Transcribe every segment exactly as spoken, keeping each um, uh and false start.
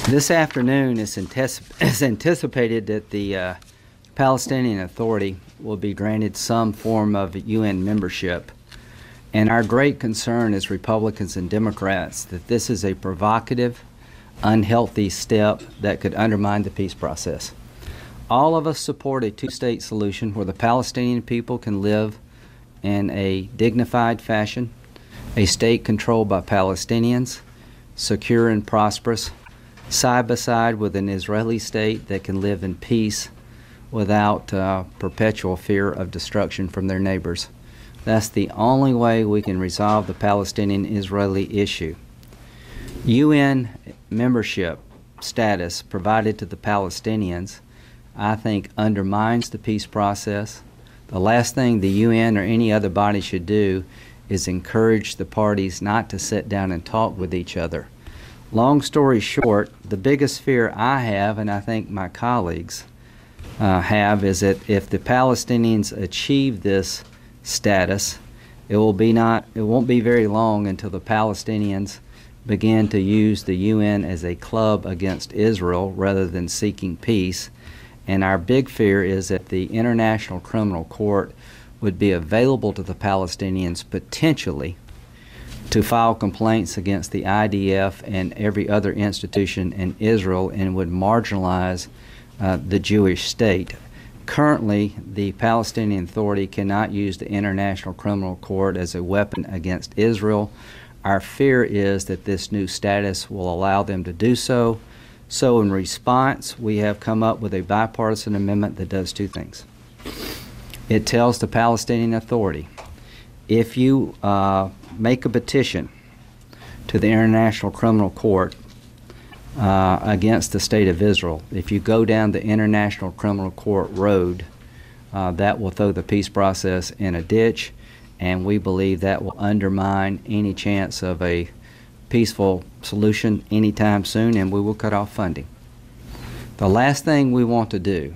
This afternoon, it's, antici- it's anticipated that the uh, Palestinian Authority will be granted some form of U N membership. And our great concern as Republicans and Democrats that this is a provocative, unhealthy step that could undermine the peace process. All of us support a two-state solution where the Palestinian people can live in a dignified fashion, a state controlled by Palestinians, secure and prosperous, side by side with an Israeli state that can live in peace without uh, perpetual fear of destruction from their neighbors. That's the only way we can resolve the Palestinian-Israeli issue. U N membership status provided to the Palestinians, I think, undermines the peace process. The last thing the U N or any other body should do is encourage the parties not to sit down and talk with each other. Long story short, the biggest fear I have, and I think my colleagues uh, have, is that if the Palestinians achieve this status, it will be not, it won't be very long until the Palestinians begin to use the U N as a club against Israel rather than seeking peace. And our big fear is that the International Criminal Court would be available to the Palestinians potentially to file complaints against the I D F and every other institution in Israel and would marginalize uh, the Jewish state. Currently, the Palestinian Authority cannot use the International Criminal Court as a weapon against Israel. Our fear is that this new status will allow them to do so. So in response, we have come up with a bipartisan amendment that does two things. It tells the Palestinian Authority, if you uh, make a petition to the International Criminal Court uh, against the State of Israel, if you go down the International Criminal Court road, uh, that will throw the peace process in a ditch, and we believe that will undermine any chance of a peaceful solution anytime soon, and we will cut off funding. The last thing we want to do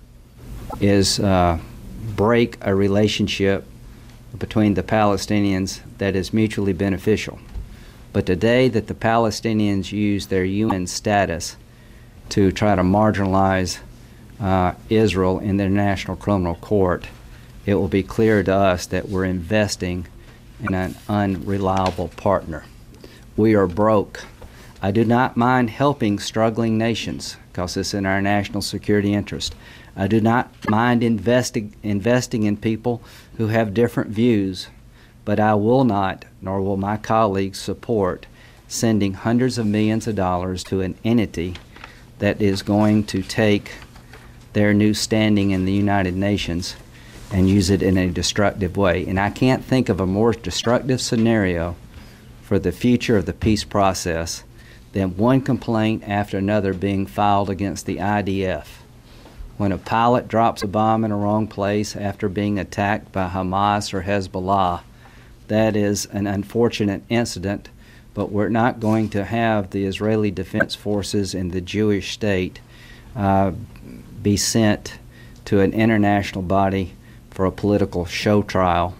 is uh, break a relationship between the Palestinians that is mutually beneficial. But today that the Palestinians use their U N status to try to marginalize uh, Israel in their National Criminal Court, it will be clear to us that we're investing in an unreliable partner. We are broke. I do not mind helping struggling nations because it's in our national security interest. I do not mind investi- investing in people who have different views, but I will not, nor will my colleagues, support sending hundreds of millions of dollars to an entity that is going to take their new standing in the United Nations and use it in a destructive way. And I can't think of a more destructive scenario for the future of the peace process than one complaint after another being filed against the I D F. When a pilot drops a bomb in a wrong place after being attacked by Hamas or Hezbollah, that is an unfortunate incident, but we're not going to have the Israeli Defense Forces and the Jewish state uh, be sent to an international body for a political show trial.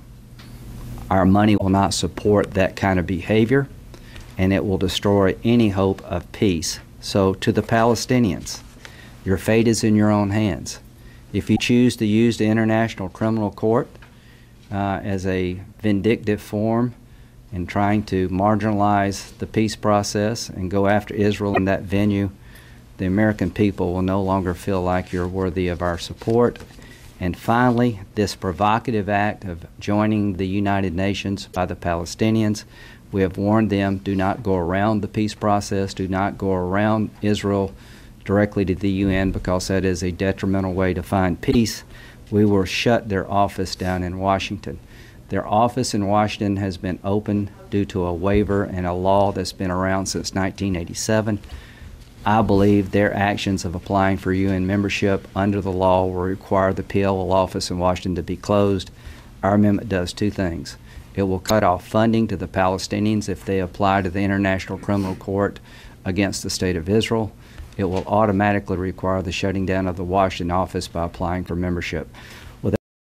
Our money will not support that kind of behavior, and it will destroy any hope of peace. So to the Palestinians, your fate is in your own hands. If you choose to use the International Criminal Court uh, as a vindictive form in trying to marginalize the peace process and go after Israel in that venue, the American people will no longer feel like you're worthy of our support. And finally, this provocative act of joining the United Nations by the Palestinians, we have warned them, do not go around the peace process, do not go around Israel directly to the U N, because that is a detrimental way to find peace. We will shut their office down in Washington. Their office in Washington has been open due to a waiver and a law that's been around since nineteen eighty-seven. I believe their actions of applying for U N membership under the law will require the P L O office in Washington to be closed. Our amendment does two things. It will cut off funding to the Palestinians if they apply to the International Criminal Court against the State of Israel. It will automatically require the shutting down of the Washington office by applying for membership.